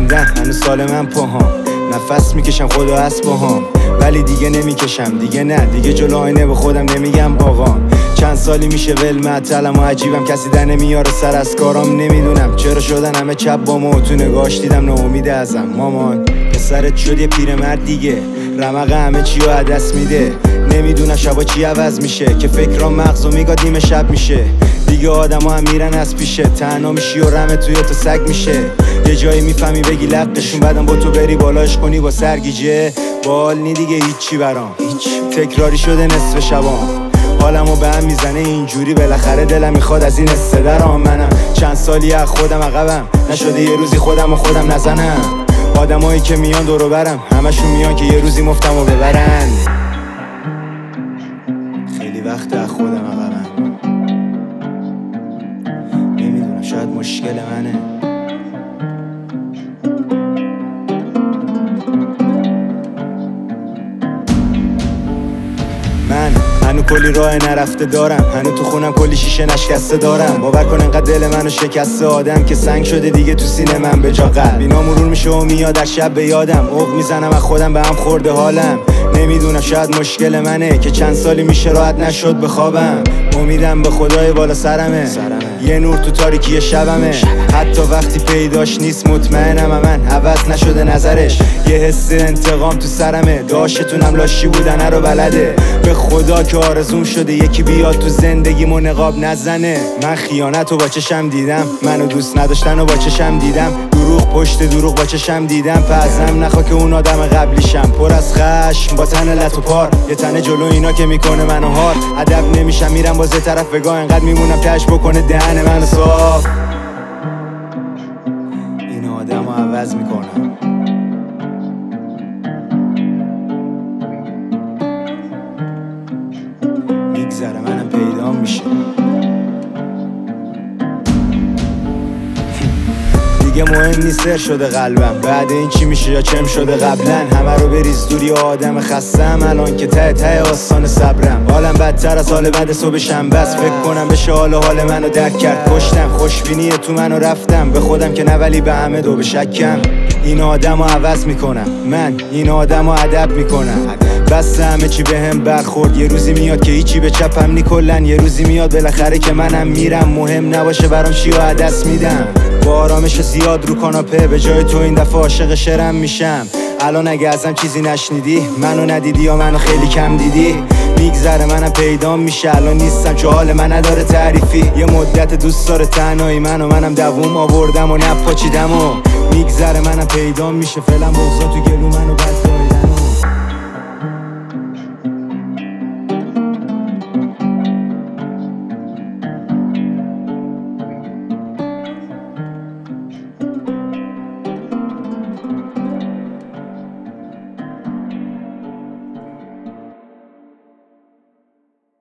موندن هنوز سال من پاهام، نفس میکشم خدا هست باهام، ولی دیگه نمیکشم دیگه، نه دیگه جلو آینه به خودم نمیگم آقام. چند سالی میشه ول معطلم و عجیبم، کسی در نمیاره سر از کارام. نمیدونم چرا شدن همه چپ با ما، تو نگاش دیدم ناامید ازم. مامان پسرت شد یه پیرمرد دیگه، رمق همه چی رو عدس میده. نمیدونم شبا چی عوض میشه که فکرام مغزو میگاد نیمه شب میشه. دیگه آدم ها هم میرن از پیشه، تنها میشی و رمه توی تو سگ میشه. یه جایی میفهمی بگی لقشون، بعدم با تو بری بالاش کنی با سرگیجه. بال نی دیگه هیچی برام، تکراری شده نصف شبام. حالمو به هم میزنه اینجوری، بالاخره دلم میخواد از این استدرام. منم چند سالی از خودم عقبم، نشده یه روزی خودم و خودم نزنم. آدمایی که میان دورو برم، همشون میان که یه روزی مفتمو ببرن. خیلی وقت از خودم عقبم، نمیدونم شاید مشکل منه. من هنو کلی راه نرفته دارم، هنو تو خونم کلی شیشه نشکسته دارم. باور کن انقدر دل منو شکسته آدم که سنگ شده دیگه تو سینه من به جا قلب. اینا مرور میشه و میاد در شب به یادم، عق میزنم از خودم به هم خورده حالم. نمیدونم شاید مشکل منه که چند سالی میشه راحت نشد بخوابم. امیدم به خدای بالا سرمه، یه نور تو تاریکی شبمه. حتی وقتی پیداش نیست مطمئنم من عوض نشده نظرش. یه حس انتقام تو سرمه، داشتونم لاشی بودن رو بلده. به خدا که آرزوم شده یکی بیاد تو زندگیمو نقاب نزنه. من خیانت رو با چشم دیدم، منو دوست نداشتن رو با چشم دیدم. دروغ پشت دروغ با چشم دیدم، پزم نخوا که اون آدم قبلیشم. پر از خشم با تن لط و پار، یه تن جلو اینا که میکنه منو هار. ادب نمیشم میرم باز طرف بگاه، انقدر میمونم تهش بکنه دهن منو صاف. این آدمو عوض میکنم، میگذره منم پیدام میشه. دیگه مهم نیست سر شده قلبم، بعد این چی میشه یا چم شده قبلا. همه رو بریز دوری آدم خستم، الان که ته ته آستان صبرم. حالم بدتر از حال بعد صبح شنبه است، فکر کنم بشه حال منو درک کرد. کشتم خوشبینی تو منو رفتم، به خودم که نه ولی به همه دو به شکم. این آدمو عوض میکنم، من این آدمو ادب میکنم. بس همه چی به هم برخورد، یه روزی میاد که هیچی به چپم نی کلن. یه روزی میاد بالاخره که منم میرم، مهم نباشه برام چی و عدس میدم. با آرامش زیاد رو کاناپه، به جای تو این دفعه عاشق شرم میشم. الان اگه ازم چیزی نشنیدی، منو ندیدی یا منو خیلی کم دیدی. میگذره منم پیدام میشه، الان نیستم چه حال من نداره تعریفی. یه مدت دوست داره تنهایی منم دووم آوردم و نپاچیدم و میگذره منم پیدام میشه. فعلا بغضا تو گلو منو بس